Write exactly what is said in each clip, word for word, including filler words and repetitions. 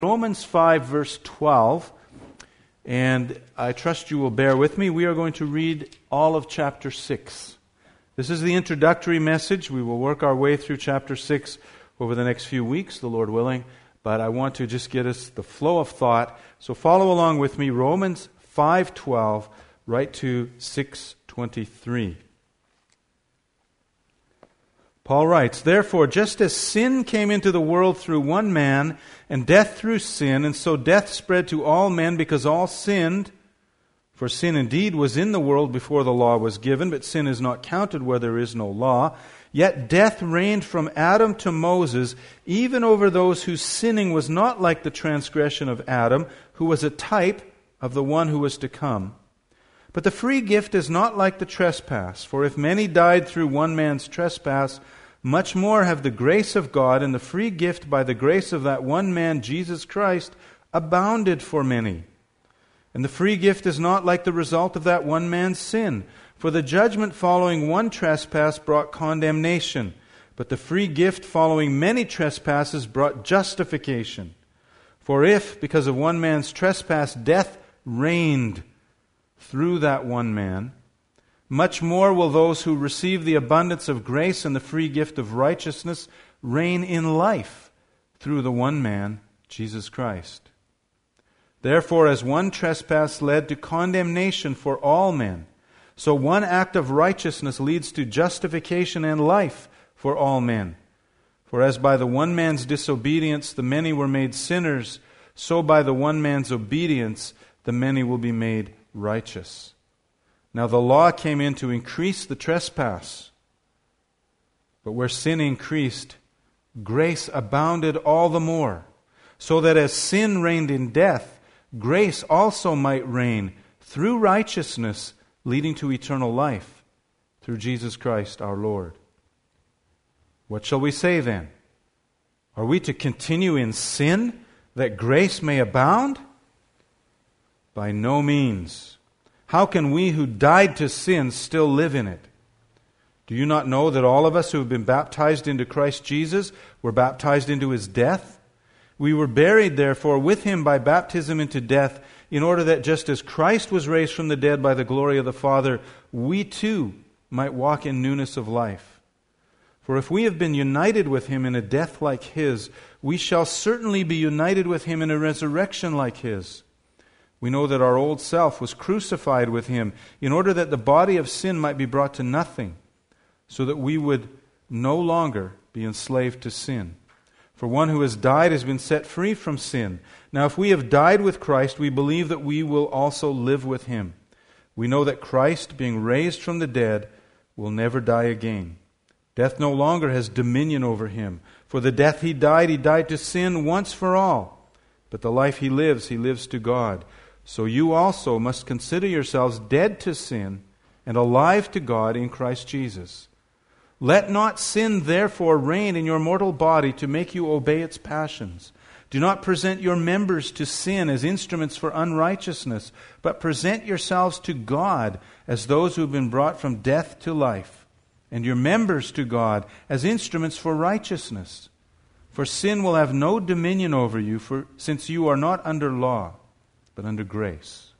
Romans five, verse twelve, and I trust you will bear with me. We are going to read all of chapter six. This is the introductory message. We will work our way through chapter six over the next few weeks, the Lord willing, but I want to just get us the flow of thought. So follow along with me, Romans five twelve, right to six twenty-three. Paul writes, "Therefore, just as sin came into the world through one man, and death through sin, and so death spread to all men because all sinned. For sin indeed was in the world before the law was given, but sin is not counted where there is no law. Yet death reigned from Adam to Moses, even over those whose sinning was not like the transgression of Adam, who was a type of the one who was to come. But the free gift is not like the trespass. For if many died through one man's trespass, much more have the grace of God and the free gift by the grace of that one man, Jesus Christ, abounded for many. And the free gift is not like the result of that one man's sin. For the judgment following one trespass brought condemnation, but the free gift following many trespasses brought justification. For if, because of one man's trespass, death reigned through that one man, much more will those who receive the abundance of grace and the free gift of righteousness reign in life through the one man, Jesus Christ. Therefore, as one trespass led to condemnation for all men, so one act of righteousness leads to justification and life for all men. For as by the one man's disobedience the many were made sinners, so by the one man's obedience the many will be made righteous. Now the law came in to increase the trespass, but where sin increased, grace abounded all the more, so that as sin reigned in death, grace also might reign through righteousness, leading to eternal life, through Jesus Christ our Lord. What shall we say then? Are we to continue in sin, that grace may abound? By no means. How can we who died to sin still live in it? Do you not know that all of us who have been baptized into Christ Jesus were baptized into His death? We were buried, therefore, with Him by baptism into death, in order that just as Christ was raised from the dead by the glory of the Father, we too might walk in newness of life. For if we have been united with Him in a death like His, we shall certainly be united with Him in a resurrection like His. We know that our old self was crucified with Him in order that the body of sin might be brought to nothing, so that we would no longer be enslaved to sin. For one who has died has been set free from sin. Now if we have died with Christ, we believe that we will also live with Him. We know that Christ, being raised from the dead, will never die again. Death no longer has dominion over Him. For the death He died, He died to sin once for all. But the life He lives, He lives to God. So you also must consider yourselves dead to sin and alive to God in Christ Jesus. Let not sin therefore reign in your mortal body to make you obey its passions. Do not present your members to sin as instruments for unrighteousness, but present yourselves to God as those who have been brought from death to life, and your members to God as instruments for righteousness. For sin will have no dominion over you, for since you are not under law, but under grace.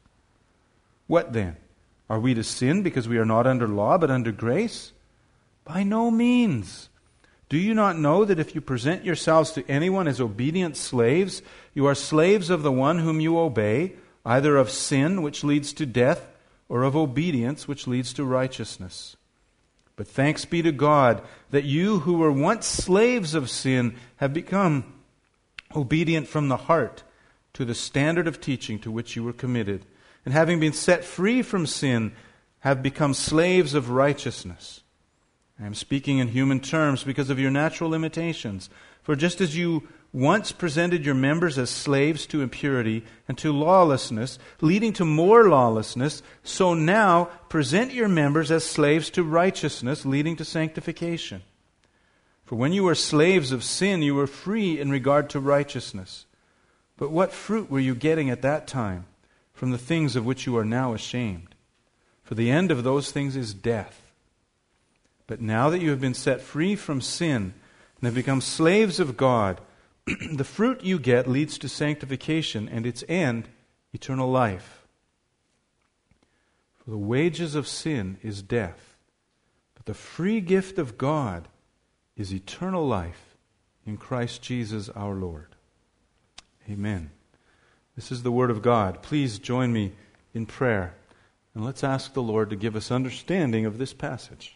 What then? Are we to sin because we are not under law, but under grace? By no means. Do you not know that if you present yourselves to anyone as obedient slaves, you are slaves of the one whom you obey, either of sin, which leads to death, or of obedience, which leads to righteousness? But thanks be to God that you who were once slaves of sin have become obedient from the heart to the standard of teaching to which you were committed, and having been set free from sin, have become slaves of righteousness. I am speaking in human terms because of your natural limitations. For just as you once presented your members as slaves to impurity and to lawlessness, leading to more lawlessness, so now present your members as slaves to righteousness, leading to sanctification. For when you were slaves of sin, you were free in regard to righteousness. But what fruit were you getting at that time from the things of which you are now ashamed? For the end of those things is death. But now that you have been set free from sin and have become slaves of God, the fruit you get leads to sanctification, and its end, eternal life. For the wages of sin is death, but the free gift of God is eternal life in Christ Jesus our Lord. Amen. This is the Word of God. Please join me in prayer, and let's ask the Lord to give us understanding of this passage.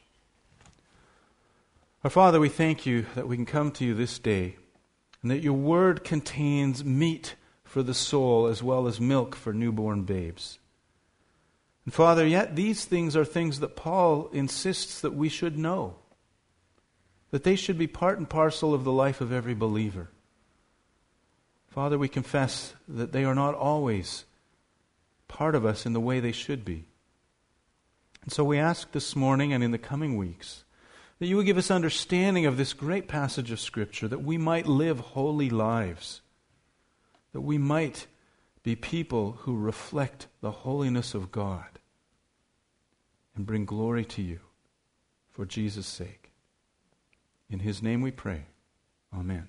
Our Father, we thank you that we can come to you this day, and that your Word contains meat for the soul as well as milk for newborn babes. And Father, yet these things are things that Paul insists that we should know, that they should be part and parcel of the life of every believer. Father, we confess that they are not always part of us in the way they should be. And so we ask this morning and in the coming weeks that you would give us understanding of this great passage of Scripture, that we might live holy lives, that we might be people who reflect the holiness of God and bring glory to you for Jesus' sake. In His name we pray. Amen.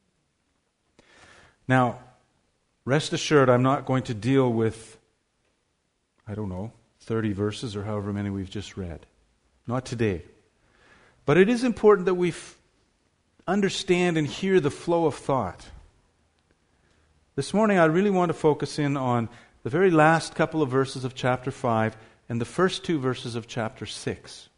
Now, rest assured, I'm not going to deal with, I don't know, thirty verses or however many we've just read. Not today. But it is important that we f- understand and hear the flow of thought. This morning I really want to focus in on the very last couple of verses of chapter five and the first two verses of chapter six.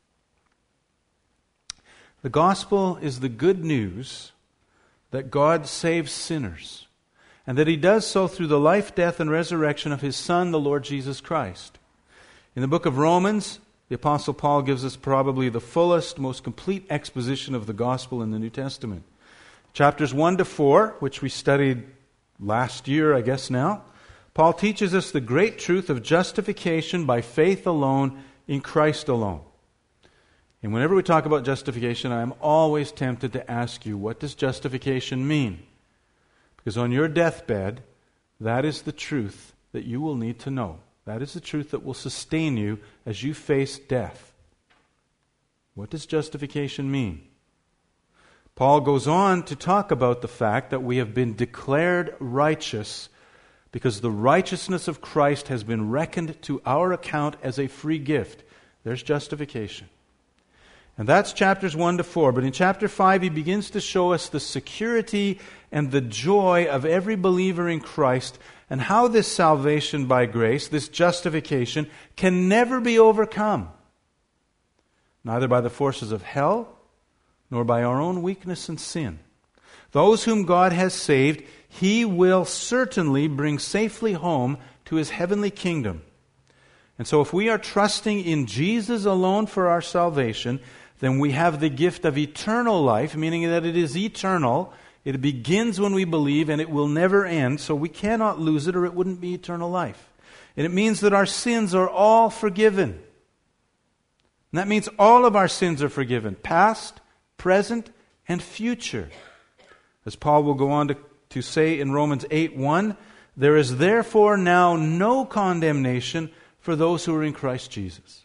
The gospel is the good news that God saves sinners, and that He does so through the life, death, and resurrection of His Son, the Lord Jesus Christ. In the book of Romans, the Apostle Paul gives us probably the fullest, most complete exposition of the gospel in the New Testament. Chapters one to four, which we studied last year, I guess now, Paul teaches us the great truth of justification by faith alone in Christ alone. And whenever we talk about justification, I am always tempted to ask you, what does justification mean? Because on your deathbed, that is the truth that you will need to know. That is the truth that will sustain you as you face death. What does justification mean? Paul goes on to talk about the fact that we have been declared righteous because the righteousness of Christ has been reckoned to our account as a free gift. There's justification. And that's chapters one to four. But in chapter five, he begins to show us the security and the joy of every believer in Christ, and how this salvation by grace, this justification, can never be overcome. Neither by the forces of hell, nor by our own weakness and sin. Those whom God has saved, He will certainly bring safely home to His heavenly kingdom. And so if we are trusting in Jesus alone for our salvation, then we have the gift of eternal life, meaning that it is eternal. It begins when we believe, and it will never end, so we cannot lose it or it wouldn't be eternal life. And it means that our sins are all forgiven. And that means all of our sins are forgiven, past, present, and future. As Paul will go on to, to say in Romans eight one, there is therefore now no condemnation for those who are in Christ Jesus.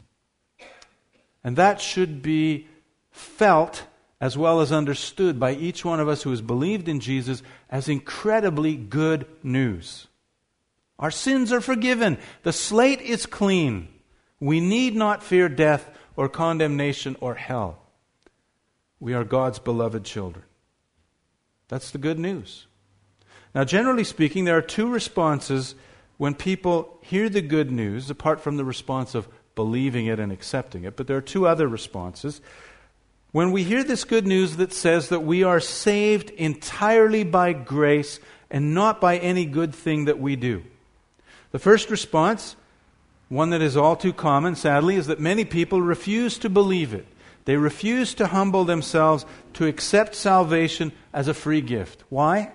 And that should be felt as well as understood by each one of us who has believed in Jesus as incredibly good news. Our sins are forgiven. The slate is clean. We need not fear death or condemnation or hell. We are God's beloved children. That's the good news. Now, generally speaking, there are two responses when people hear the good news, apart from the response of believing it and accepting it. But there are two other responses. When we hear this good news that says that we are saved entirely by grace and not by any good thing that we do. The first response, one that is all too common, sadly, is that many people refuse to believe it. They refuse to humble themselves to accept salvation as a free gift. Why?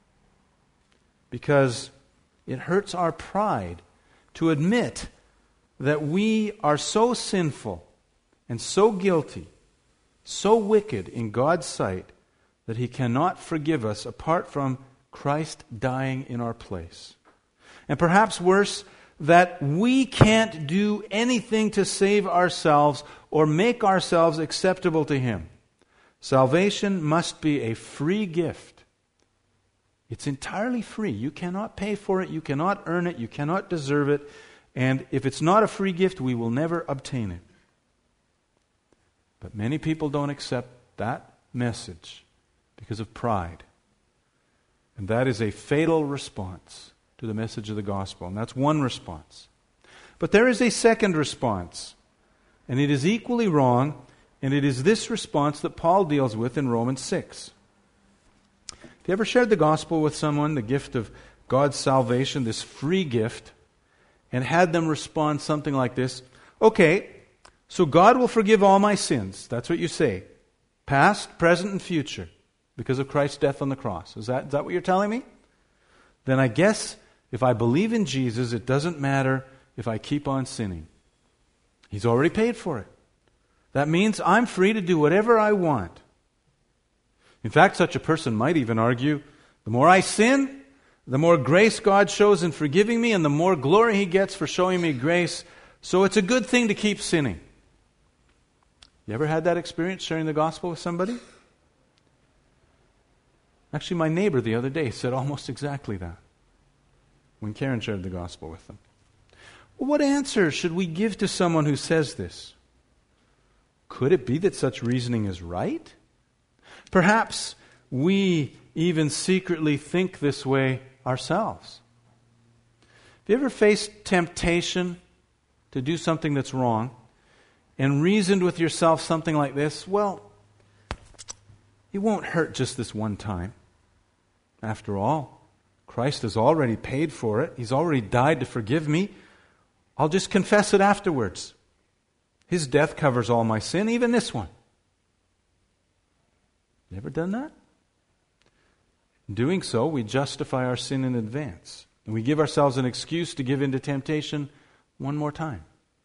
Because it hurts our pride to admit that we are so sinful and so guilty, so wicked in God's sight, that He cannot forgive us apart from Christ dying in our place. And perhaps worse, that we can't do anything to save ourselves or make ourselves acceptable to Him. Salvation must be a free gift. It's entirely free. You cannot pay for it. You cannot earn it. You cannot deserve it. And if it's not a free gift, we will never obtain it. But many people don't accept that message because of pride. And that is a fatal response to the message of the gospel. And that's one response. But there is a second response. And it is equally wrong. And it is this response that Paul deals with in Romans six. Have you ever shared the gospel with someone, the gift of God's salvation, this free gift, and had them respond something like this? Okay, so God will forgive all my sins. That's what you say. Past, present, and future. Because of Christ's death on the cross. Is that, is that what you're telling me? Then I guess if I believe in Jesus, it doesn't matter if I keep on sinning. He's already paid for it. That means I'm free to do whatever I want. In fact, such a person might even argue, the more I sin, the more grace God shows in forgiving me, and the more glory He gets for showing me grace. So it's a good thing to keep sinning. You ever had that experience sharing the gospel with somebody? Actually, my neighbor the other day said almost exactly that when Karen shared the gospel with them. Well, what answer should we give to someone who says this? Could it be that such reasoning is right? Perhaps we even secretly think this way ourselves. Have you ever faced temptation to do something that's wrong and reasoned with yourself something like this? Well, it won't hurt just this one time. After all, Christ has already paid for it. He's already died to forgive me. I'll just confess it afterwards. His death covers all my sin, even this one. You ever done that? In doing so, we justify our sin in advance. And we give ourselves an excuse to give in to temptation one more time.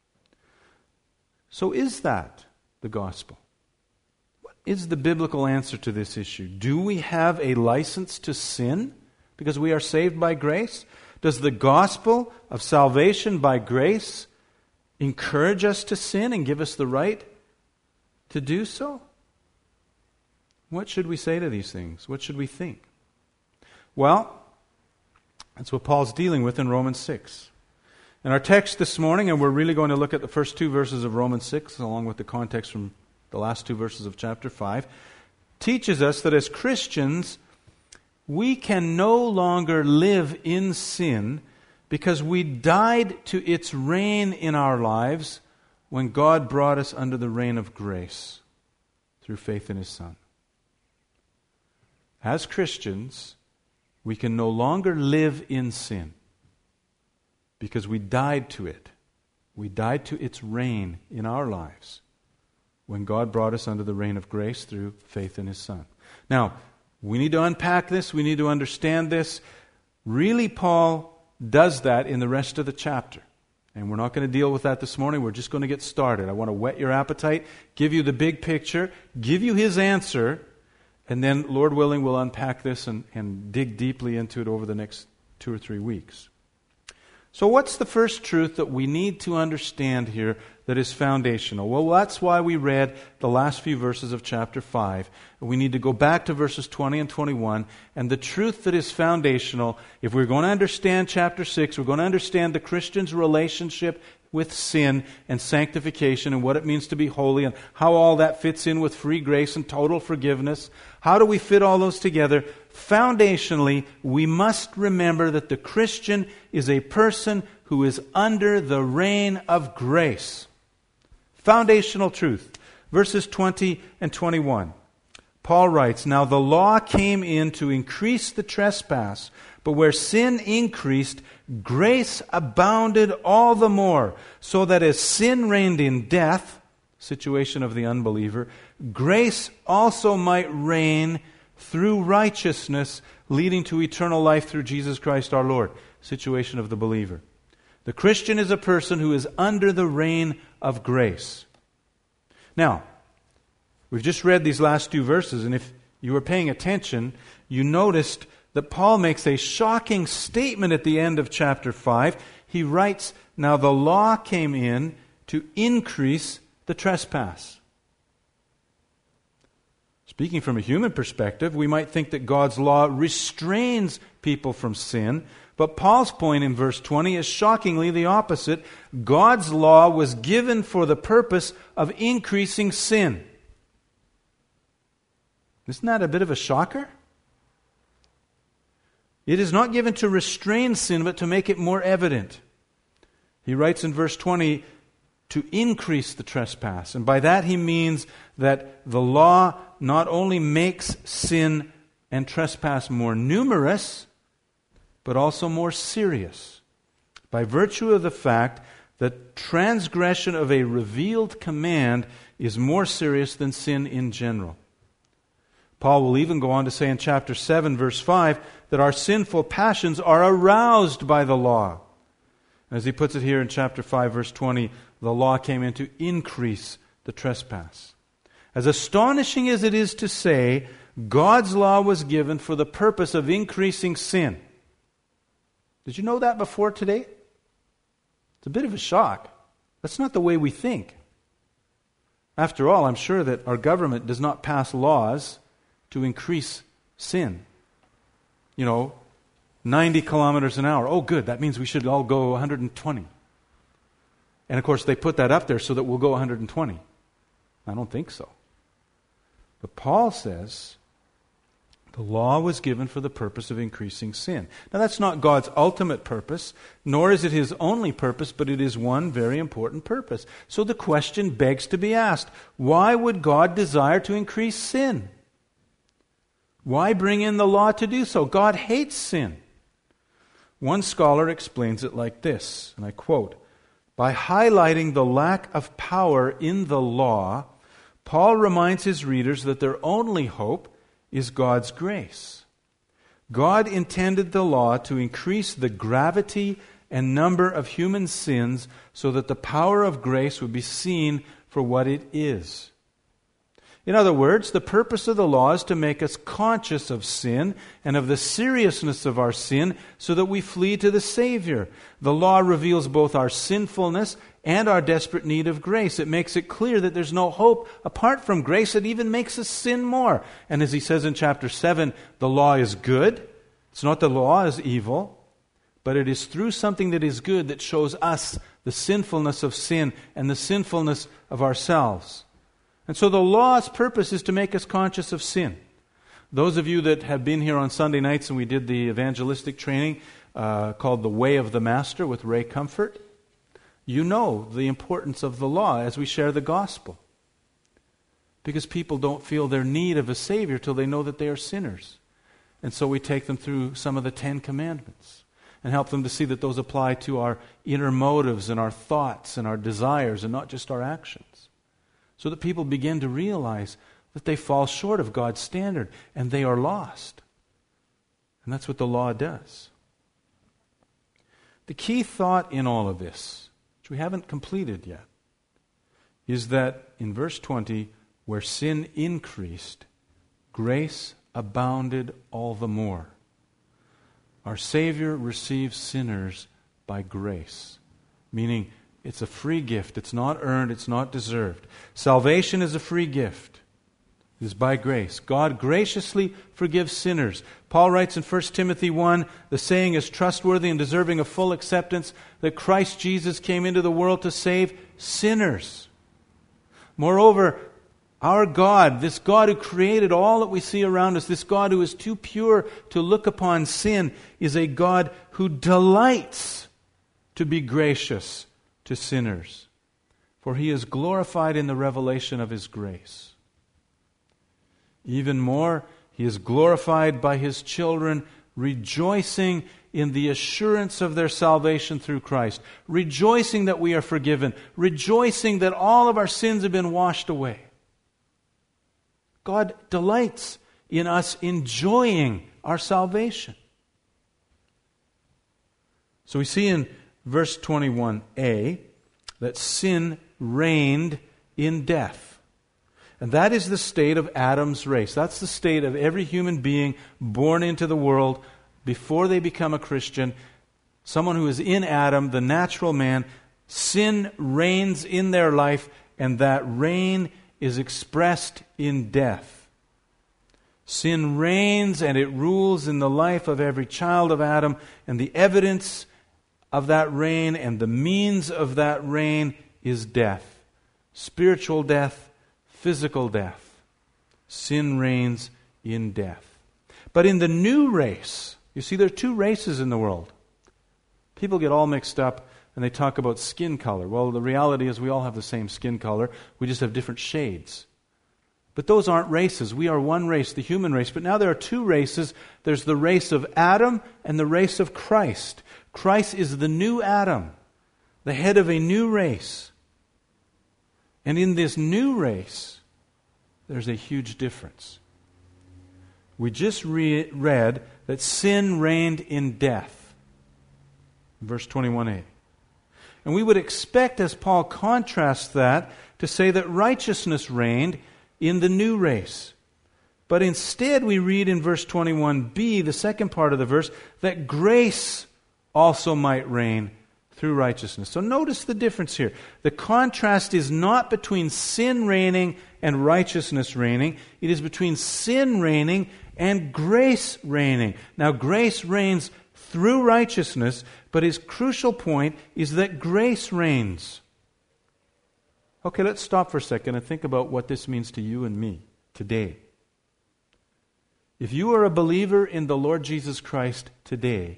So is that the gospel? What is the biblical answer to this issue? Do we have a license to sin because we are saved by grace? Does the gospel of salvation by grace encourage us to sin and give us the right to do so? What should we say to these things? What should we think? Well, that's what Paul's dealing with in Romans six. In our text this morning, and we're really going to look at the first two verses of Romans six, along with the context from the last two verses of chapter five, teaches us that as Christians, we can no longer live in sin because we died to its reign in our lives when God brought us under the reign of grace through faith in His Son. As Christians, we can no longer live in sin because we died to it. We died to its reign in our lives when God brought us under the reign of grace through faith in His Son. Now, we need to unpack this. We need to understand this. Really, Paul does that in the rest of the chapter. And we're not going to deal with that this morning. We're just going to get started. I want to whet your appetite, give you the big picture, give you his answer, and then, Lord willing, we'll unpack this and, and dig deeply into it over the next two or three weeks. So what's the first truth that we need to understand here that is foundational? Well, that's why we read the last few verses of chapter five. We need to go back to verses twenty and twenty-one. And the truth that is foundational, if we're going to understand chapter six, we're going to understand the Christian's relationship with sin and sanctification and what it means to be holy and how all that fits in with free grace and total forgiveness. How do we fit all those together? Foundationally, we must remember that the Christian is a person who is under the reign of grace. Foundational truth. Verses twenty and twenty-one. Paul writes, "Now the law came in to increase the trespass, but where sin increased, grace abounded all the more, so that as sin reigned in death," situation of the unbeliever, "grace also might reign through righteousness, leading to eternal life through Jesus Christ our Lord," situation of the believer. The Christian is a person who is under the reign of grace. Now, we've just read these last two verses, and if you were paying attention, you noticed that Paul makes a shocking statement at the end of chapter five. He writes, "Now the law came in to increase the trespass." It's Speaking from a human perspective, we might think that God's law restrains people from sin, but Paul's point in verse twenty is shockingly the opposite. God's law was given for the purpose of increasing sin. Isn't that a bit of a shocker? It is not given to restrain sin, but to make it more evident. He writes in verse twenty, to increase the trespass. And by that he means that the law not only makes sin and trespass more numerous, but also more serious, by virtue of the fact that transgression of a revealed command is more serious than sin in general. Paul will even go on to say in chapter seven, verse five, that our sinful passions are aroused by the law. As he puts it here in chapter five, verse twenty, the law came in to increase the trespass. As astonishing as it is to say, God's law was given for the purpose of increasing sin. Did you know that before today? It's a bit of a shock. That's not the way we think. After all, I'm sure that our government does not pass laws to increase sin. You know, ninety kilometers an hour. Oh, good. That means we should all go one hundred twenty. And of course, they put that up there so that we'll go one hundred twenty. I don't think so. But Paul says the law was given for the purpose of increasing sin. Now, that's not God's ultimate purpose, nor is it His only purpose, but it is one very important purpose. So the question begs to be asked, why would God desire to increase sin? Why bring in the law to do so? God hates sin. One scholar explains it like this, and I quote, by highlighting the lack of power in the law, Paul reminds his readers that their only hope is God's grace. God intended the law to increase the gravity and number of human sins so that the power of grace would be seen for what it is. In other words, the purpose of the law is to make us conscious of sin and of the seriousness of our sin so that we flee to the Savior. The law reveals both our sinfulness and our desperate need of grace. It makes it clear that there's no hope apart from grace. It even makes us sin more. And as he says in chapter seven, the law is good. It's not the law is evil, but it is through something that is good that shows us the sinfulness of sin and the sinfulness of ourselves. And so the law's purpose is to make us conscious of sin. Those of you that have been here on Sunday nights and we did the evangelistic training uh, called The Way of the Master with Ray Comfort, you know the importance of the law as we share the gospel. Because people don't feel their need of a Savior till they know that they are sinners. And so we take them through some of the Ten Commandments and help them to see that those apply to our inner motives and our thoughts and our desires and not just our actions. So that people begin to realize that they fall short of God's standard and they are lost. And that's what the law does. The key thought in all of this, which we haven't completed yet, is that in verse twenty, where sin increased, grace abounded all the more. Our Savior receives sinners by grace, meaning it's a free gift. It's not earned. It's not deserved. Salvation is a free gift. It is by grace. God graciously forgives sinners. Paul writes in First Timothy one, the saying is trustworthy and deserving of full acceptance that Christ Jesus came into the world to save sinners. Moreover, our God, this God who created all that we see around us, this God who is too pure to look upon sin, is a God who delights to be gracious to sinners, for He is glorified in the revelation of His grace. Even more, He is glorified by His children rejoicing in the assurance of their salvation through Christ, rejoicing that we are forgiven, rejoicing that all of our sins have been washed away. God delights in us enjoying our salvation. So we see in verse twenty-one a, that sin reigned in death. And that is the state of Adam's race. That's the state of every human being born into the world before they become a Christian. Someone who is in Adam, the natural man, sin reigns in their life, and that reign is expressed in death. Sin reigns and it rules in the life of every child of Adam, and the evidence of that reign and the means of that reign is death. Spiritual death, physical death. Sin reigns in death. But in the new race, you see there are two races in the world. People get all mixed up and they talk about skin color. Well, the reality is we all have the same skin color. We just have different shades. But those aren't races. We are one race, the human race. But now there are two races. There's the race of Adam and the race of Christ. Christ is the new Adam, the head of a new race. And in this new race, there's a huge difference. We just re- read that sin reigned in death. Verse twenty-one a. And we would expect, as Paul contrasts that, to say that righteousness reigned in the new race. But instead we read in verse twenty-one b, the second part of the verse, that grace also might reign through righteousness. So notice the difference here. The contrast is not between sin reigning and righteousness reigning. It is between sin reigning and grace reigning. Now grace reigns through righteousness, but his crucial point is that grace reigns. Okay, let's stop for a second and think about what this means to you and me today. If you are a believer in the Lord Jesus Christ today,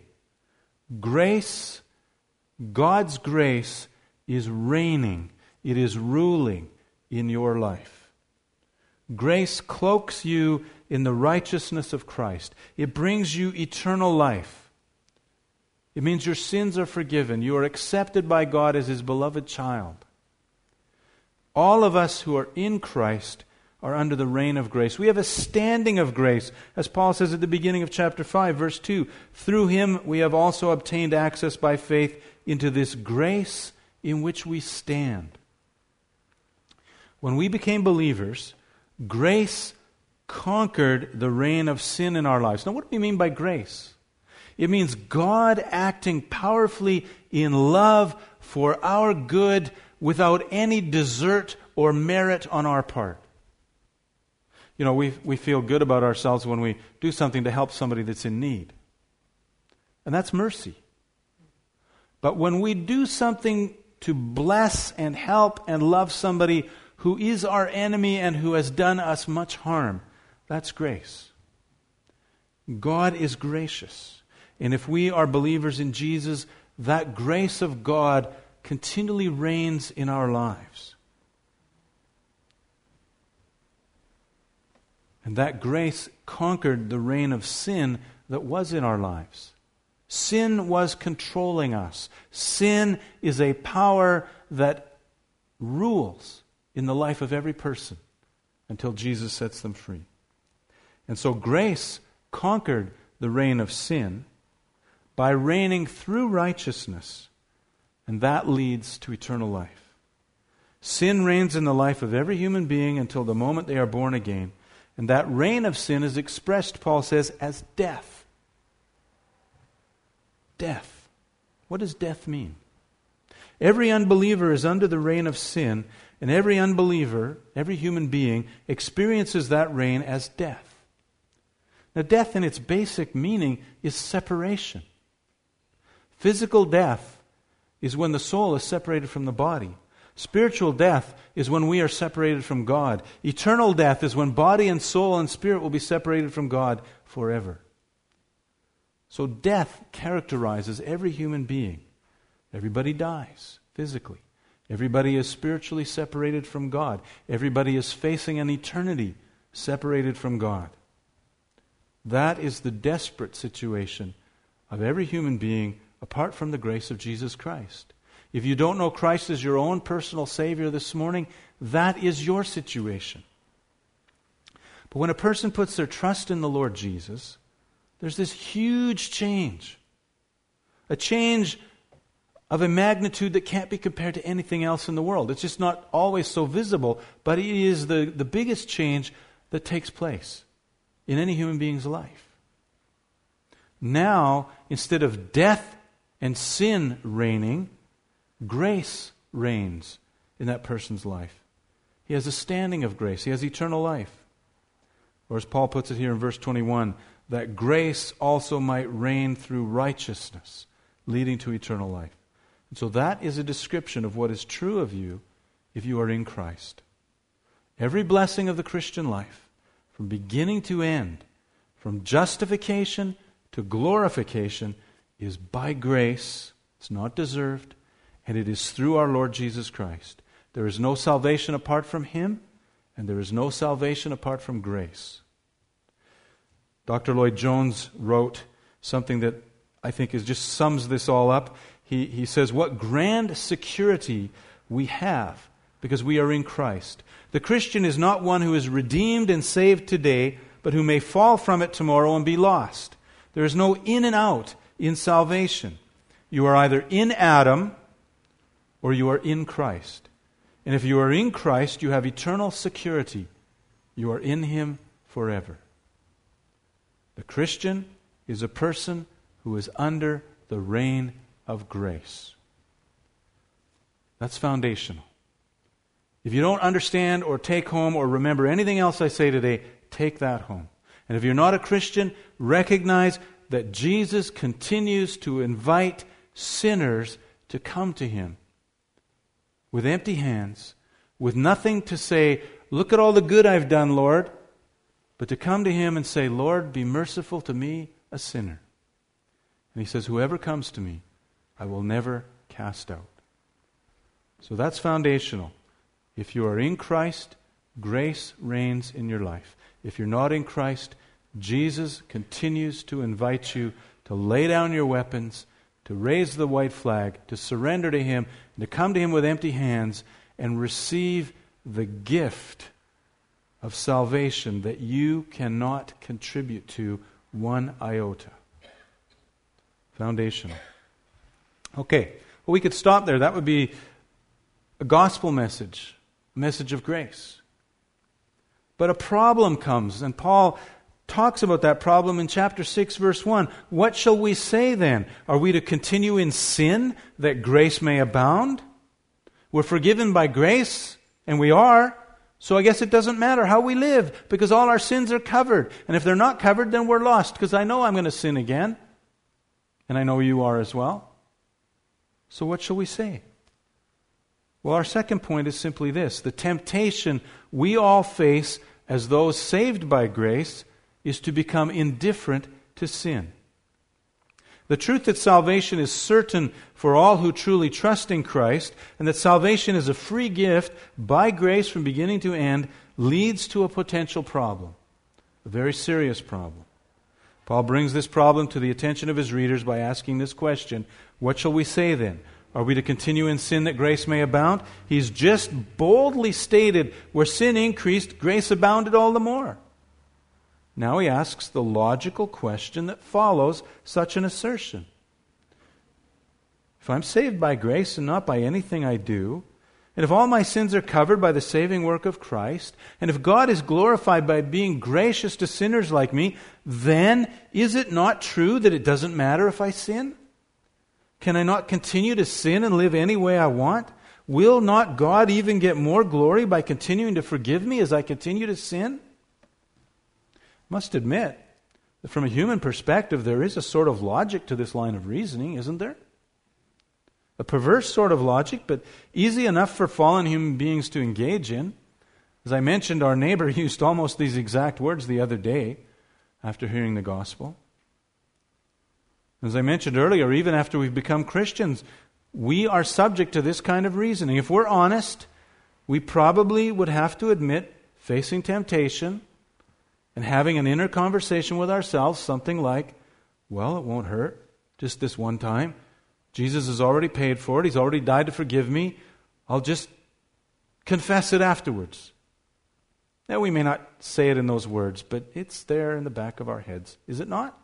grace, God's grace, is reigning. It is ruling in your life. Grace cloaks you in the righteousness of Christ. It brings you eternal life. It means your sins are forgiven. You are accepted by God as His beloved child. All of us who are in Christ are under the reign of grace. We have a standing of grace, as Paul says at the beginning of chapter five, verse two. Through Him we have also obtained access by faith into this grace in which we stand. When we became believers, grace conquered the reign of sin in our lives. Now, what do we mean by grace? It means God acting powerfully in love for our good without any desert or merit on our part. You know, we we feel good about ourselves when we do something to help somebody that's in need. And that's mercy. But when we do something to bless and help and love somebody who is our enemy and who has done us much harm, that's grace. God is gracious. And if we are believers in Jesus, that grace of God continually reigns in our lives. And that grace conquered the reign of sin that was in our lives. Sin was controlling us. Sin is a power that rules in the life of every person until Jesus sets them free. And so grace conquered the reign of sin by reigning through righteousness, and that leads to eternal life. Sin reigns in the life of every human being until the moment they are born again, and that reign of sin is expressed, Paul says, as death. Death. What does death mean? Every unbeliever is under the reign of sin, and every unbeliever, every human being, experiences that reign as death. Now, death in its basic meaning is separation. Physical death is when the soul is separated from the body. Spiritual death is when we are separated from God. Eternal death is when body and soul and spirit will be separated from God forever. So death characterizes every human being. Everybody dies physically. Everybody is spiritually separated from God. Everybody is facing an eternity separated from God. That is the desperate situation of every human being apart from the grace of Jesus Christ. If you don't know Christ as your own personal Savior this morning, that is your situation. But when a person puts their trust in the Lord Jesus, there's this huge change. A change of a magnitude that can't be compared to anything else in the world. It's just not always so visible, but it is the, the biggest change that takes place in any human being's life. Now, instead of death and sin reigning, grace reigns in that person's life. He has a standing of grace. He has eternal life. Or as Paul puts it here in verse twenty-one, that grace also might reign through righteousness, leading to eternal life. And so that is a description of what is true of you if you are in Christ. Every blessing of the Christian life, from beginning to end, from justification to glorification, is by grace. It's not deserved, and it is through our Lord Jesus Christ. There is no salvation apart from Him, and there is no salvation apart from grace. Doctor Lloyd Jones wrote something that I think is just sums this all up. He, he says, what grand security we have because we are in Christ. The Christian is not one who is redeemed and saved today, but who may fall from it tomorrow and be lost. There is no in and out in salvation. You are either in Adam or you are in Christ. And if you are in Christ, you have eternal security. You are in Him forever. The Christian is a person who is under the reign of grace. That's foundational. If you don't understand or take home or remember anything else I say today, take that home. And if you're not a Christian, recognize that Jesus continues to invite sinners to come to Him with empty hands, with nothing to say, look at all the good I've done, Lord, but to come to Him and say, Lord, be merciful to me, a sinner. And He says, whoever comes to me, I will never cast out. So that's foundational. If you are in Christ, grace reigns in your life. If you're not in Christ, Jesus continues to invite you to lay down your weapons, to raise the white flag, to surrender to Him, and to come to Him with empty hands and receive the gift of salvation that you cannot contribute to one iota. Foundational. Okay, well, we could stop there. That would be a gospel message, a message of grace. But a problem comes, and Paul talks about that problem in chapter six, verse one. What shall we say then? Are we to continue in sin that grace may abound? We're forgiven by grace, and we are. So I guess it doesn't matter how we live, because all our sins are covered. And if they're not covered, then we're lost, because I know I'm going to sin again. And I know you are as well. So what shall we say? Well, our second point is simply this. The temptation we all face as those saved by grace is to become indifferent to sin. The truth that salvation is certain for all who truly trust in Christ, and that salvation is a free gift by grace from beginning to end, leads to a potential problem, a very serious problem. Paul brings this problem to the attention of his readers by asking this question, what shall we say then? Are we to continue in sin that grace may abound? He's just boldly stated where sin increased, grace abounded all the more. Now he asks the logical question that follows such an assertion. If I'm saved by grace and not by anything I do, and if all my sins are covered by the saving work of Christ, and if God is glorified by being gracious to sinners like me, then is it not true that it doesn't matter if I sin? Can I not continue to sin and live any way I want? Will not God even get more glory by continuing to forgive me as I continue to sin? Must admit that from a human perspective, there is a sort of logic to this line of reasoning, isn't there? A perverse sort of logic, but easy enough for fallen human beings to engage in. As I mentioned, our neighbor used almost these exact words the other day after hearing the gospel. As I mentioned earlier, even after we've become Christians, we are subject to this kind of reasoning. If we're honest, we probably would have to admit facing temptation and having an inner conversation with ourselves, something like, well, it won't hurt, just this one time. Jesus has already paid for it. He's already died to forgive me. I'll just confess it afterwards. Now, we may not say it in those words, but it's there in the back of our heads, is it not?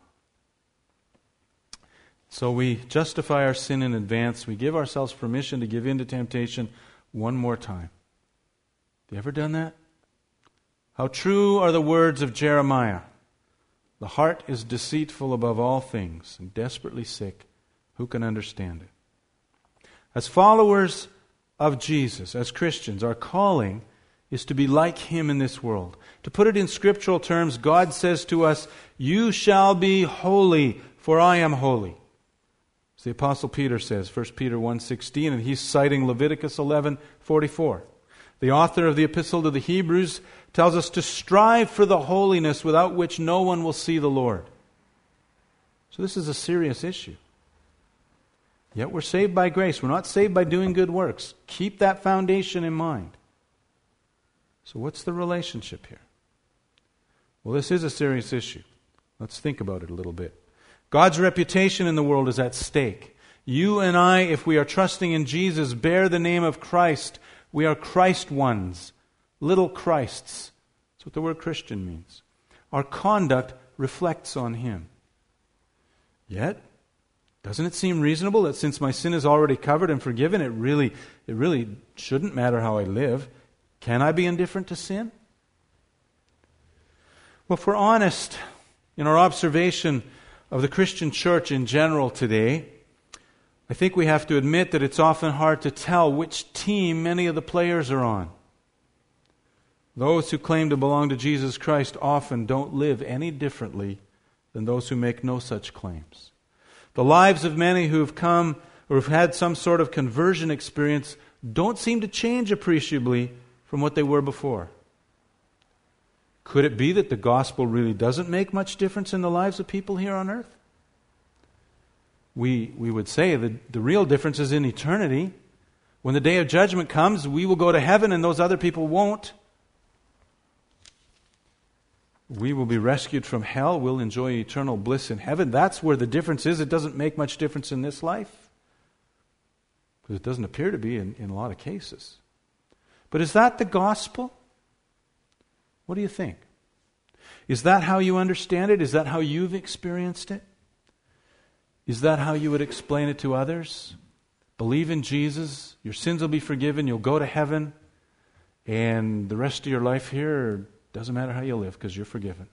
So we justify our sin in advance. We give ourselves permission to give in to temptation one more time. Have you ever done that? How true are the words of Jeremiah. The heart is deceitful above all things and desperately sick. Who can understand it? As followers of Jesus, as Christians, our calling is to be like Him in this world. To put it in scriptural terms, God says to us, "You shall be holy, for I am holy." As the Apostle Peter says, First Peter one sixteen, and he's citing Leviticus eleven forty-four. The author of the Epistle to the Hebrews tells us to strive for the holiness without which no one will see the Lord. So this is a serious issue. Yet we're saved by grace. We're not saved by doing good works. Keep that foundation in mind. So what's the relationship here? Well, this is a serious issue. Let's think about it a little bit. God's reputation in the world is at stake. You and I, if we are trusting in Jesus, bear the name of Christ. We are Christ ones, little Christs. That's what the word Christian means. Our conduct reflects on Him. Yet, doesn't it seem reasonable that since my sin is already covered and forgiven, it really, it really shouldn't matter how I live? Can I be indifferent to sin? Well, if we're honest in our observation of the Christian church in general today, I think we have to admit that it's often hard to tell which team many of the players are on. Those who claim to belong to Jesus Christ often don't live any differently than those who make no such claims. The lives of many who have come or have had some sort of conversion experience don't seem to change appreciably from what they were before. Could it be that the gospel really doesn't make much difference in the lives of people here on earth? We, we would say that the real difference is in eternity. When the day of judgment comes, we will go to heaven and those other people won't. We will be rescued from hell. We'll enjoy eternal bliss in heaven. That's where the difference is. It doesn't make much difference in this life. Because it doesn't appear to be in, in a lot of cases. But is that the gospel? What do you think? Is that how you understand it? Is that how you've experienced it? Is that how you would explain it to others? Believe in Jesus, your sins will be forgiven, you'll go to heaven, and the rest of your life here doesn't matter how you live because you're forgiven.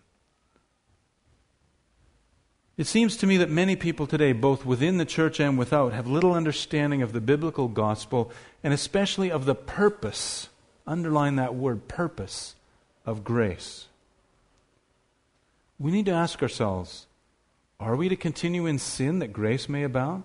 It seems to me that many people today, both within the church and without, have little understanding of the biblical gospel and especially of the purpose, underline that word, purpose, of grace. We need to ask ourselves, are we to continue in sin that grace may abound?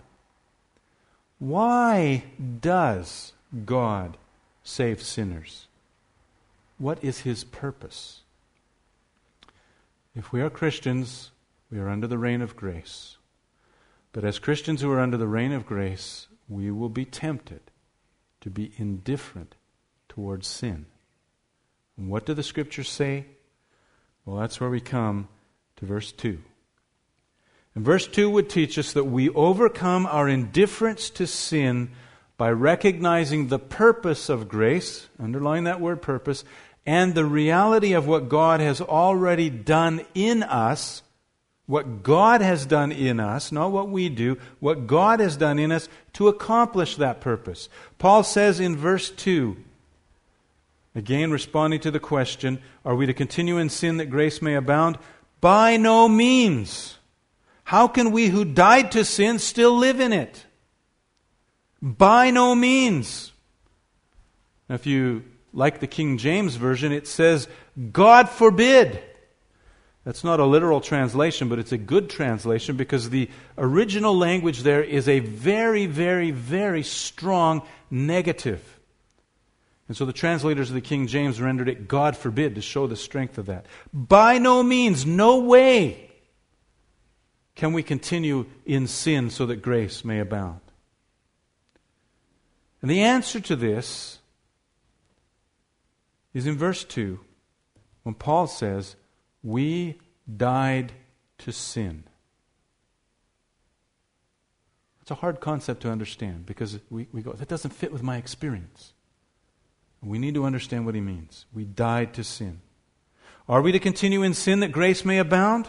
Why does God save sinners? What is His purpose? If we are Christians, we are under the reign of grace. But as Christians who are under the reign of grace, we will be tempted to be indifferent towards sin. And what do the Scriptures say? Well, that's where we come to verse two. And verse two would teach us that we overcome our indifference to sin by recognizing the purpose of grace, underline that word purpose, and the reality of what God has already done in us, what God has done in us, not what we do, what God has done in us to accomplish that purpose. Paul says in verse two, again responding to the question, are we to continue in sin that grace may abound? By no means. How can we who died to sin still live in it? By no means. Now, if you like the King James Version, it says, God forbid. That's not a literal translation, but it's a good translation because the original language there is a very, very, very strong negative. And so the translators of the King James rendered it, God forbid, to show the strength of that. By no means, no way can we continue in sin so that grace may abound. And the answer to this is in verse two, when Paul says, we died to sin. It's a hard concept to understand because we, we go, that doesn't fit with my experience. We need to understand what he means. We died to sin. Are we to continue in sin that grace may abound?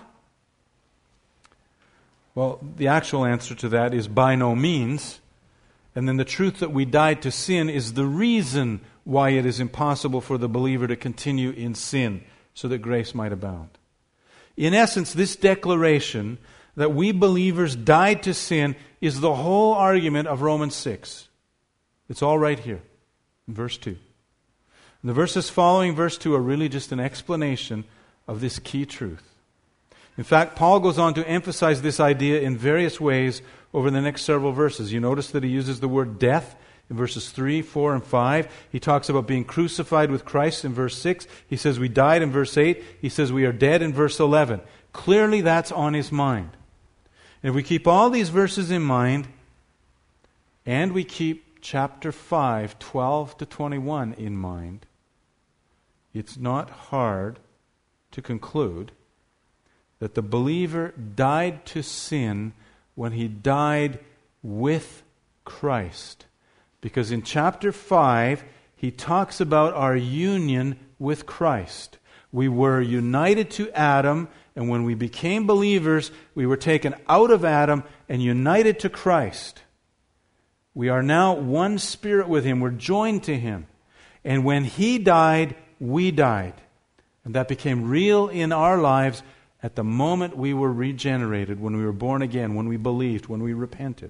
Well, the actual answer to that is by no means. And then the truth that we died to sin is the reason why it is impossible for the believer to continue in sin so that grace might abound. In essence, this declaration that we believers died to sin is the whole argument of Romans six. It's all right here in verse two. And the verses following verse two are really just an explanation of this key truth. In fact, Paul goes on to emphasize this idea in various ways over the next several verses. You notice that he uses the word death in verses three, four, and five. He talks about being crucified with Christ in verse six. He says we died in verse eight. He says we are dead in verse eleven. Clearly that's on his mind. And if we keep all these verses in mind, and we keep chapter five, twelve to twenty-one in mind, it's not hard to conclude that the believer died to sin when he died with Christ. Because in chapter five, he talks about our union with Christ. We were united to Adam, and when we became believers, we were taken out of Adam and united to Christ. We are now one spirit with Him. We're joined to Him. And when He died, we died. And that became real in our lives at the moment we were regenerated, when we were born again, when we believed, when we repented.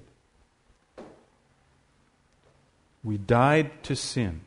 We died to sin.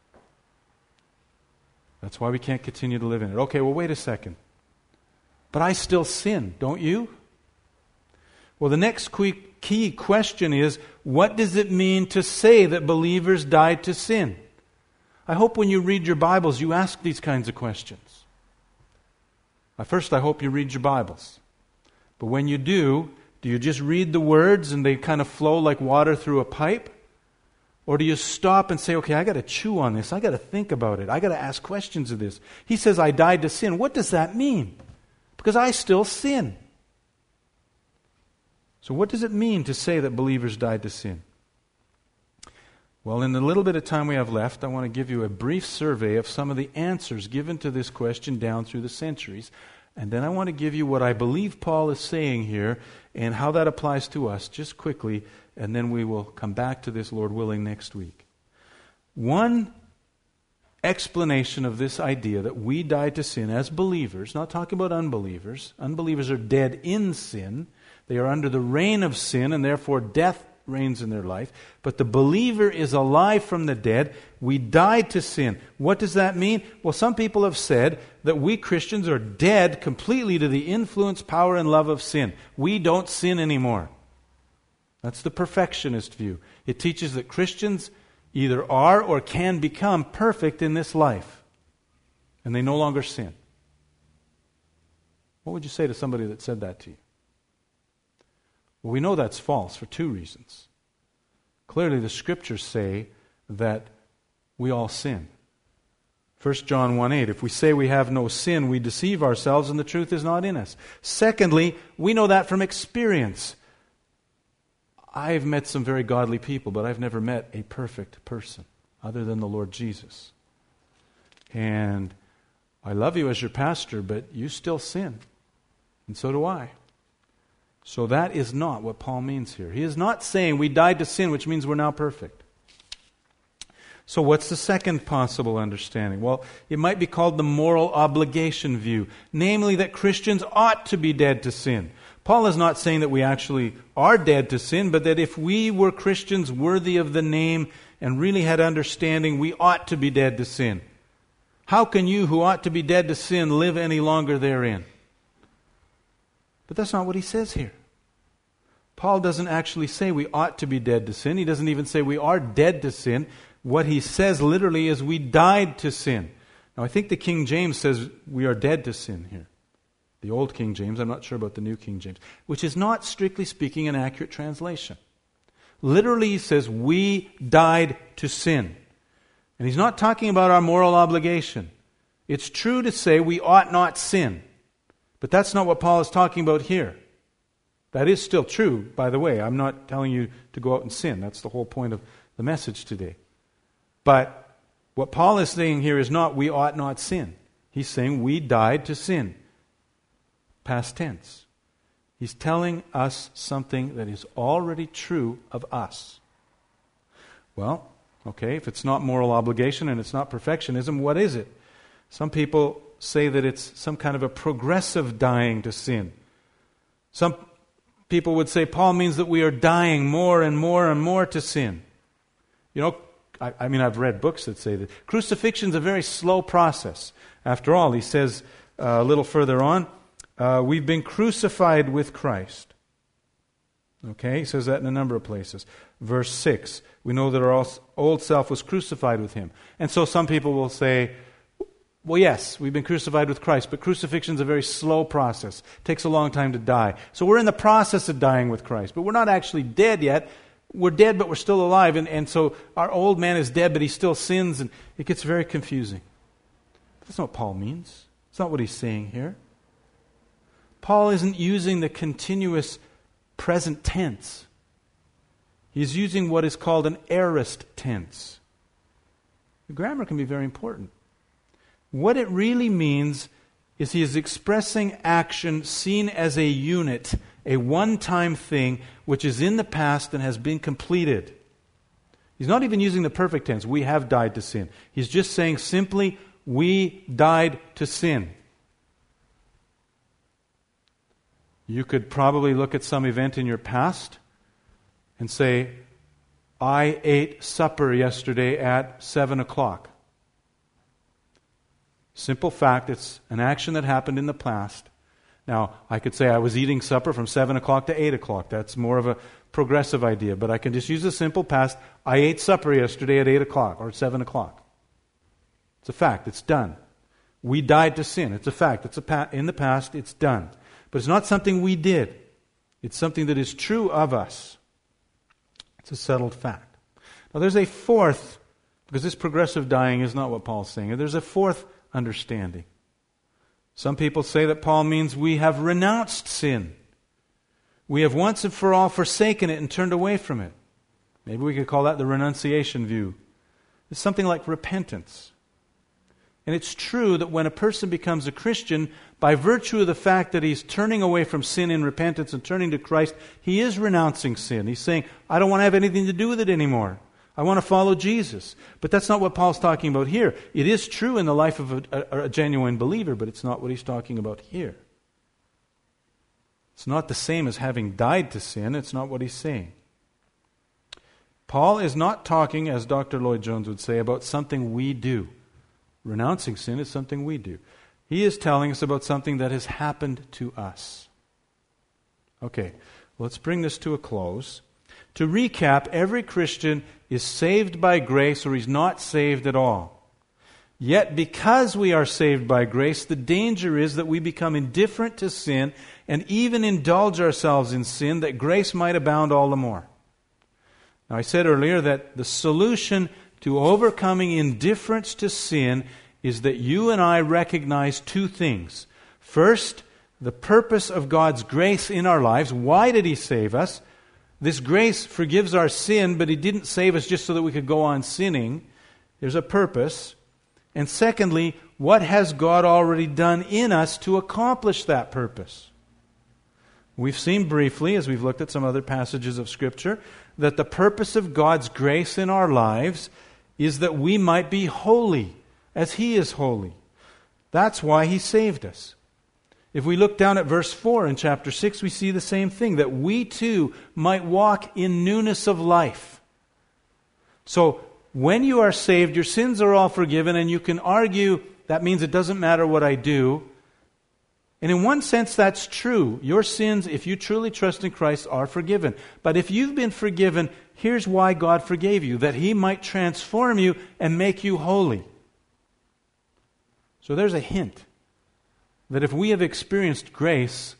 That's why we can't continue to live in it. Okay, well, wait a second. But I still sin, don't you? Well, the next key question is, what does it mean to say that believers died to sin? I hope when you read your Bibles, you ask these kinds of questions. First, I hope you read your Bibles. But when you do, do you just read the words and they kind of flow like water through a pipe? Or do you stop and say, okay, I got to chew on this. I got to think about it. I got to ask questions of this. He says, I died to sin. What does that mean? Because I still sin. So what does it mean to say that believers died to sin? Well, in the little bit of time we have left, I want to give you a brief survey of some of the answers given to this question down through the centuries. And then I want to give you what I believe Paul is saying here and how that applies to us just quickly, and then we will come back to this, Lord willing, next week. One explanation of this idea that we died to sin as believers, not talking about unbelievers. Unbelievers are dead in sin. They are under the reign of sin, and therefore death reigns in their life. But the believer is alive from the dead. We died to sin. What does that mean? Well, some people have said that we Christians are dead completely to the influence, power, and love of sin. We don't sin anymore. That's the perfectionist view. It teaches that Christians either are or can become perfect in this life, and they no longer sin. What would you say to somebody that said that to you? Well, we know that's false for two reasons. Clearly, the Scriptures say that we all sin. First John one eight, if we say we have no sin, we deceive ourselves and the truth is not in us. Secondly, we know that from experience. I've met some very godly people, but I've never met a perfect person other than the Lord Jesus. And I love you as your pastor, but you still sin. And so do I. So that is not what Paul means here. He is not saying we died to sin, which means we're now perfect. So what's the second possible understanding? Well, it might be called the moral obligation view, namely that Christians ought to be dead to sin. Paul is not saying that we actually are dead to sin, but that if we were Christians worthy of the name and really had understanding, we ought to be dead to sin. How can you who ought to be dead to sin live any longer therein? But that's not what he says here. Paul doesn't actually say we ought to be dead to sin. He doesn't even say we are dead to sin. What he says literally is we died to sin. Now I think the King James says we are dead to sin here. The old King James, I'm not sure about the new King James, which is not strictly speaking an accurate translation. Literally he says we died to sin. And he's not talking about our moral obligation. It's true to say we ought not sin. But that's not what Paul is talking about here. That is still true, by the way. I'm not telling you to go out and sin. That's the whole point of the message today. But what Paul is saying here is not we ought not sin. He's saying we died to sin. Past tense. He's telling us something that is already true of us. Well, okay, if it's not moral obligation and it's not perfectionism, what is it? Some people say that it's some kind of a progressive dying to sin. Some people would say Paul means that we are dying more and more and more to sin. You know, I, I mean, I've read books that say that. Crucifixion is a very slow process. After all, he says uh, a little further on, uh, we've been crucified with Christ. Okay, he says that in a number of places. Verse six, we know that our old self was crucified with him. And so some people will say, well, yes, we've been crucified with Christ, but crucifixion is a very slow process. It takes a long time to die. So we're in the process of dying with Christ, but we're not actually dead yet. We're dead, but we're still alive, and, and so our old man is dead, but he still sins, and it gets very confusing. That's not what Paul means. It's not what he's saying here. Paul isn't using the continuous present tense. He's using what is called an aorist tense. The grammar can be very important. What it really means is he is expressing action seen as a unit, a one-time thing which is in the past and has been completed. He's not even using the perfect tense, we have died to sin. He's just saying simply, we died to sin. You could probably look at some event in your past and say, I ate supper yesterday at seven o'clock. Simple fact, it's an action that happened in the past. Now, I could say I was eating supper from seven o'clock to eight o'clock. That's more of a progressive idea. But I can just use the simple past. I ate supper yesterday at eight o'clock or at seven o'clock. It's a fact. It's done. We died to sin. It's a fact. It's a pa- in the past. It's done. But it's not something we did. It's something that is true of us. It's a settled fact. Now, there's a fourth, because this progressive dying is not what Paul's saying. There's a fourth understanding. Some people say that Paul means we have renounced sin. We have once and for all forsaken it and turned away from it. Maybe we could call that the renunciation view. It's something like repentance. And it's true that when a person becomes a Christian, by virtue of the fact that he's turning away from sin in repentance and turning to Christ, he is renouncing sin. He's saying, I don't want to have anything to do with it anymore. I want to follow Jesus. But that's not what Paul's talking about here. It is true in the life of a, a, a genuine believer, but it's not what he's talking about here. It's not the same as having died to sin. It's not what he's saying. Paul is not talking, as Doctor Lloyd Jones would say, about something we do. Renouncing sin is something we do. He is telling us about something that has happened to us. Okay, let's bring this to a close. To recap, every Christian is saved by grace or he's not saved at all. Yet because we are saved by grace, the danger is that we become indifferent to sin and even indulge ourselves in sin that grace might abound all the more. Now, I said earlier that the solution to overcoming indifference to sin is that you and I recognize two things. First, the purpose of God's grace in our lives. Why did He save us? This grace forgives our sin, but He didn't save us just so that we could go on sinning. There's a purpose. And secondly, what has God already done in us to accomplish that purpose? We've seen briefly, as we've looked at some other passages of Scripture, that the purpose of God's grace in our lives is that we might be holy as He is holy. That's why He saved us. If we look down at verse four in chapter six, we see the same thing, that we too might walk in newness of life. So, when you are saved, your sins are all forgiven, and you can argue that means it doesn't matter what I do. And in one sense, that's true. Your sins, if you truly trust in Christ, are forgiven. But if you've been forgiven, here's why God forgave you, that He might transform you and make you holy. So there's a hint that if we have experienced grace,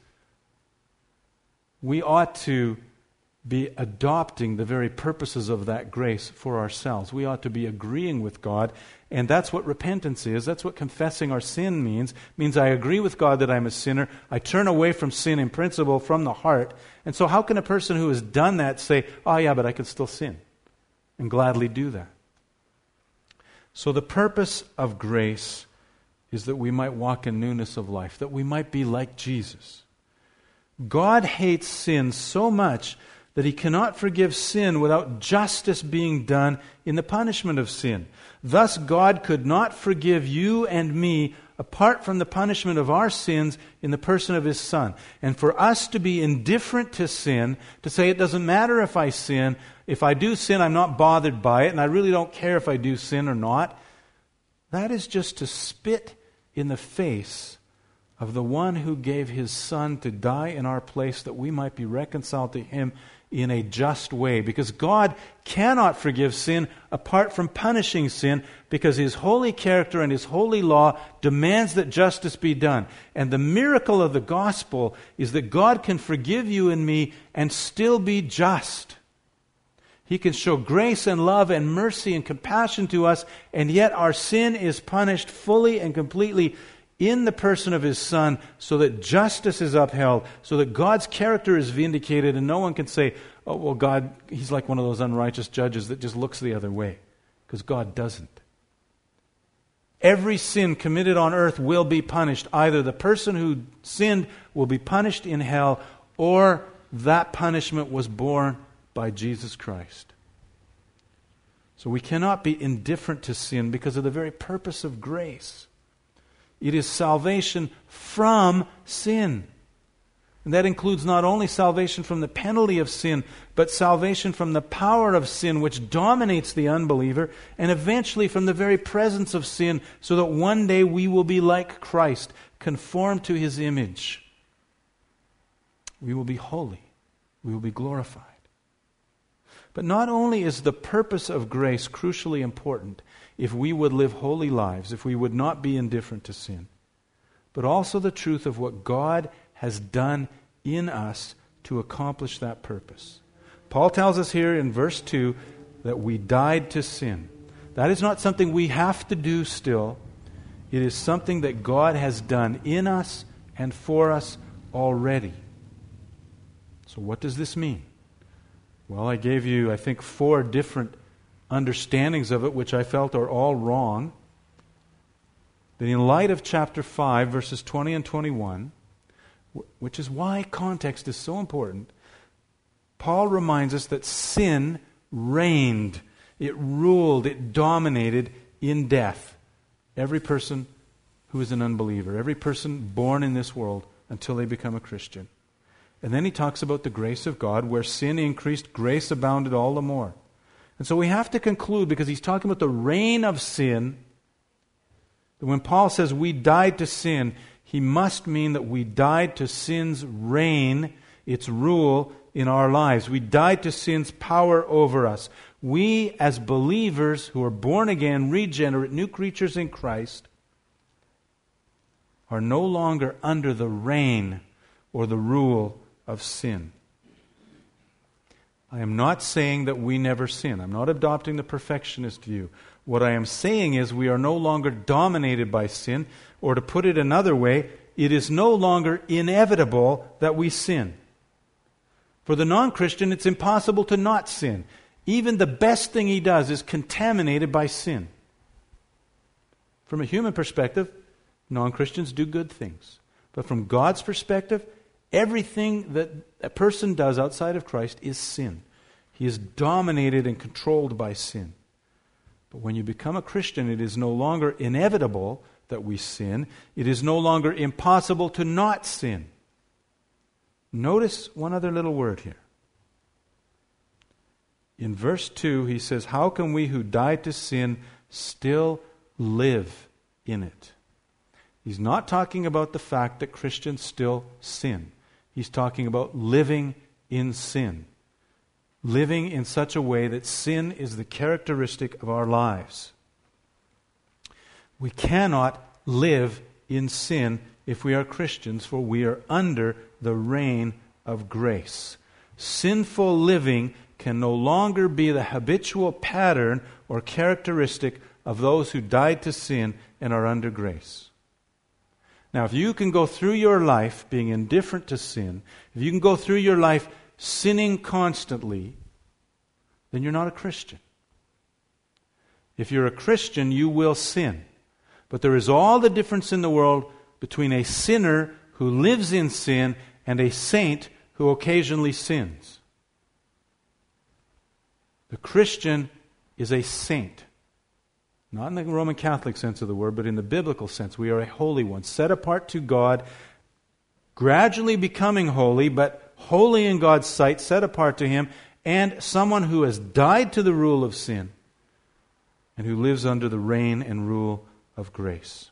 we ought to be adopting the very purposes of that grace for ourselves. We ought to be agreeing with God, and that's what repentance is. That's what confessing our sin means. It means I agree with God that I'm a sinner. I turn away from sin in principle from the heart. And so how can a person who has done that say, oh yeah, but I can still sin, and gladly do that? So the purpose of grace is that we might walk in newness of life, that we might be like Jesus. God hates sin so much that He cannot forgive sin without justice being done in the punishment of sin. Thus, God could not forgive you and me apart from the punishment of our sins in the person of His Son. And for us to be indifferent to sin, to say it doesn't matter if I sin, if I do sin, I'm not bothered by it, and I really don't care if I do sin or not, that is just to spit in the face of the one who gave his Son to die in our place that we might be reconciled to him in a just way. Because God cannot forgive sin apart from punishing sin, because his holy character and his holy law demands that justice be done. And the miracle of the gospel is that God can forgive you and me and still be just. He can show grace and love and mercy and compassion to us, and yet our sin is punished fully and completely in the person of his Son, so that justice is upheld, so that God's character is vindicated, and no one can say, oh, well, God, he's like one of those unrighteous judges that just looks the other way, because God doesn't. Every sin committed on earth will be punished. Either the person who sinned will be punished in hell, or that punishment was borne by Jesus Christ. So we cannot be indifferent to sin because of the very purpose of grace. It is salvation from sin. And that includes not only salvation from the penalty of sin, but salvation from the power of sin which dominates the unbeliever, and eventually from the very presence of sin, so that one day we will be like Christ, conformed to his image. We will be holy. We will be glorified. But not only is the purpose of grace crucially important, if we would live holy lives, if we would not be indifferent to sin, but also the truth of what God has done in us to accomplish that purpose. Paul tells us here in verse two that we died to sin. That is not something we have to do still. It is something that God has done in us and for us already. So what does this mean? Well, I gave you, I think, four different understandings of it, which I felt are all wrong. But in light of chapter five, verses twenty and twenty-one, which is why context is so important, Paul reminds us that sin reigned, it ruled, it dominated in death every person who is an unbeliever, every person born in this world until they become a Christian. And then he talks about the grace of God, where sin increased, grace abounded all the more. And so we have to conclude, because he's talking about the reign of sin, that when Paul says we died to sin, he must mean that we died to sin's reign, its rule in our lives. We died to sin's power over us. We, as believers who are born again, regenerate, new creatures in Christ, are no longer under the reign or the rule of sin. I am not saying that we never sin. I'm not adopting the perfectionist view. What I am saying is we are no longer dominated by sin, or to put it another way, it is no longer inevitable that we sin. For the non-Christian, it's impossible to not sin. Even the best thing he does is contaminated by sin. From a human perspective, non-Christians do good things. But from God's perspective, everything that a person does outside of Christ is sin. He is dominated and controlled by sin. But when you become a Christian, it is no longer inevitable that we sin. It is no longer impossible to not sin. Notice one other little word here. In verse two, he says, how can we who died to sin still live in it? He's not talking about the fact that Christians still sin. He's talking about living in sin. Living in such a way that sin is the characteristic of our lives. We cannot live in sin if we are Christians, for we are under the reign of grace. Sinful living can no longer be the habitual pattern or characteristic of those who died to sin and are under grace. Now, if you can go through your life being indifferent to sin, if you can go through your life sinning constantly, then you're not a Christian. If you're a Christian, you will sin. But there is all the difference in the world between a sinner who lives in sin and a saint who occasionally sins. The Christian is a saint. Not in the Roman Catholic sense of the word, but in the biblical sense. We are a holy one, set apart to God, gradually becoming holy, but holy in God's sight, set apart to Him, and someone who has died to the rule of sin and who lives under the reign and rule of grace.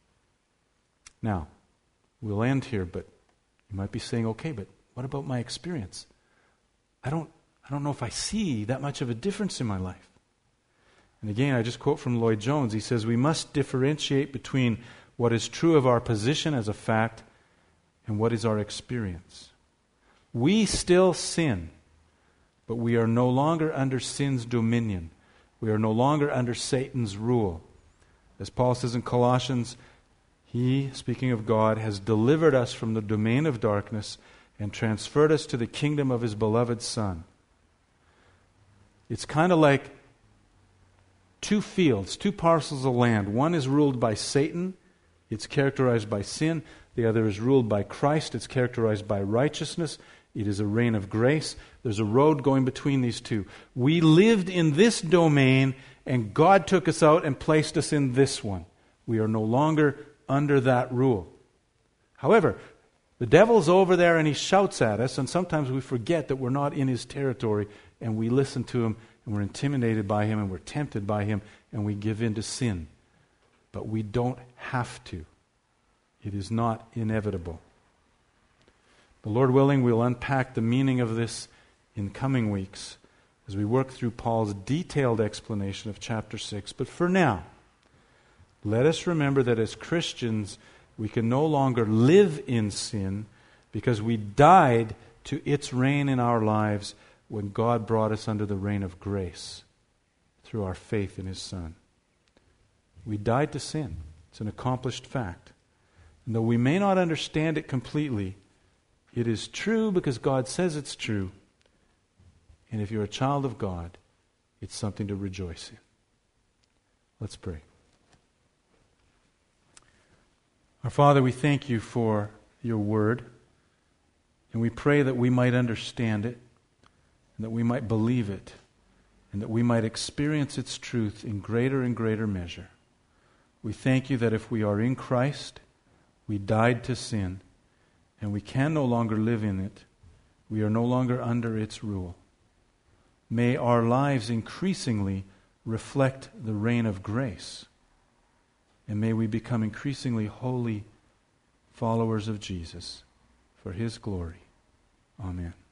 Now, we'll end here, but you might be saying, okay, but what about my experience? I don't, I don't know if I see that much of a difference in my life. And again, I just quote from Lloyd Jones. He says, we must differentiate between what is true of our position as a fact and what is our experience. We still sin, but we are no longer under sin's dominion. We are no longer under Satan's rule. As Paul says in Colossians, He, speaking of God, has delivered us from the domain of darkness and transferred us to the kingdom of His beloved Son. It's kind of like two fields, two parcels of land. One is ruled by Satan. It's characterized by sin. The other is ruled by Christ. It's characterized by righteousness. It is a reign of grace. There's a road going between these two. We lived in this domain, and God took us out and placed us in this one. We are no longer under that rule. However, the devil's over there and he shouts at us, and sometimes we forget that we're not in his territory, and we listen to him, and we're intimidated by him, and we're tempted by him, and we give in to sin. But we don't have to. It is not inevitable. The Lord willing, we'll unpack the meaning of this in coming weeks as we work through Paul's detailed explanation of chapter six. But for now, let us remember that as Christians, we can no longer live in sin because we died to its reign in our lives when God brought us under the reign of grace through our faith in His Son. We died to sin. It's an accomplished fact. And though we may not understand it completely, it is true because God says it's true. And if you're a child of God, it's something to rejoice in. Let's pray. Our Father, we thank You for Your Word, and we pray that we might understand it, and that we might believe it, and that we might experience its truth in greater and greater measure. We thank You that if we are in Christ, we died to sin, and we can no longer live in it. We are no longer under its rule. May our lives increasingly reflect the reign of grace. And may we become increasingly holy followers of Jesus for His glory. Amen.